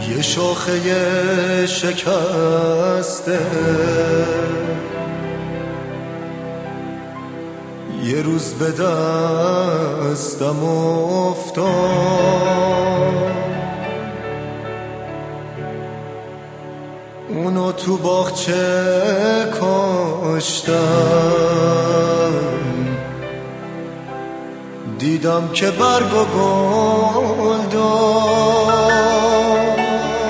یه شاخه شکسته یه روز به دستم افتاد، اونو تو باغچه کاشتم، دیدم که برگ و گل داد،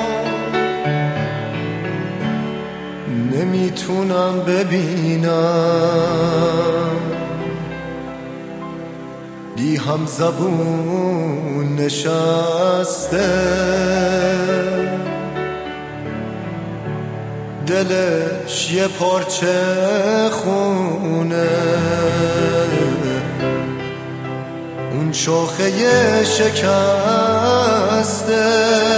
نمیتونم ببینم، بی هم زبون نشسته، دلش یه پارچه خونه، اون شاخه شکسته.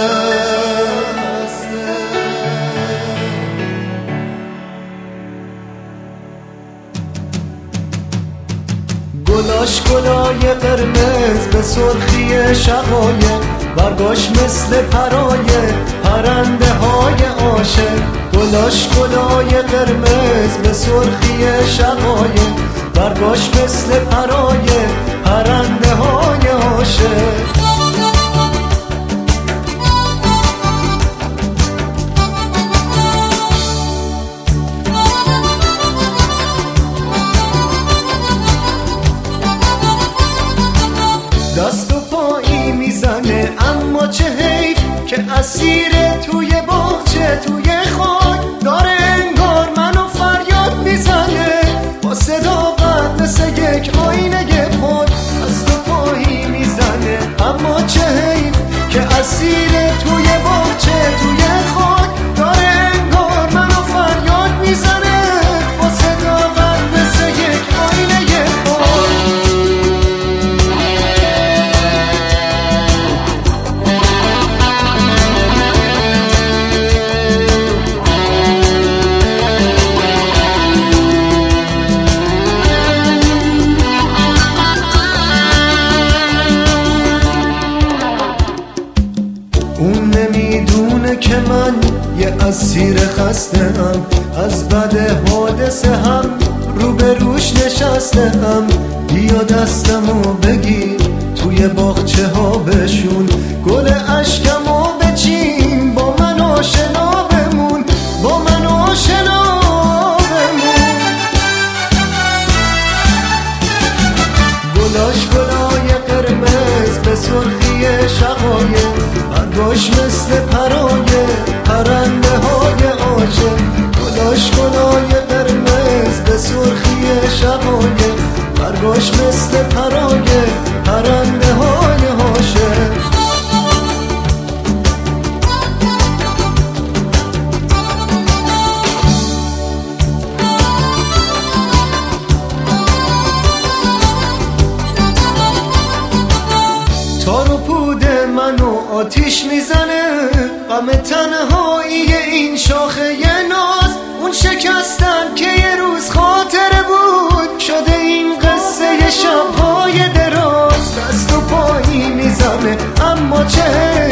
گلاش گلای قرمز به سرخی شقایق، برگاش مثل پرای پرنده های عاشق. گلاش گلای قرمز به سرخی شقایق، برگاش مثل پرای پرنده های عاشق. دست و پایی میزنه اما چه حیف که اسیر توی باغچه توی خاک داره، انگار منو فریاد میزنه با صدا قد مثل یک آینه پاک. دست و پایی میزنه اما چه حیف که اسیر توی باغچه توی خاک داره، انگار منو فریاد میزنه با صدا قد مثل یک آینه پاک. اون نمیدونه که من یه اسیر خسته‌ام، از بد حادثه هم روبروش نشسته‌ام. بیا دستمو بگیر توی باغچه ها بشون، گل اشکمو بچین با من آشنا بمون، با من آشنا بمون. گلاش گلای قرمز به سرخی شقایق، برگاش مثل پرای پرنده های عاشق. گلاش گلای قرمز به سرخی شقایق، برگاش مثل پرای پرنده های عاشق. تار و پود منو آتیش میزنه، غم تنهایی این شاخه ناز. اون شکستن که یه روز خاطره بود شده این قصه شبهای دراز. دست و پایی میزنه اما چه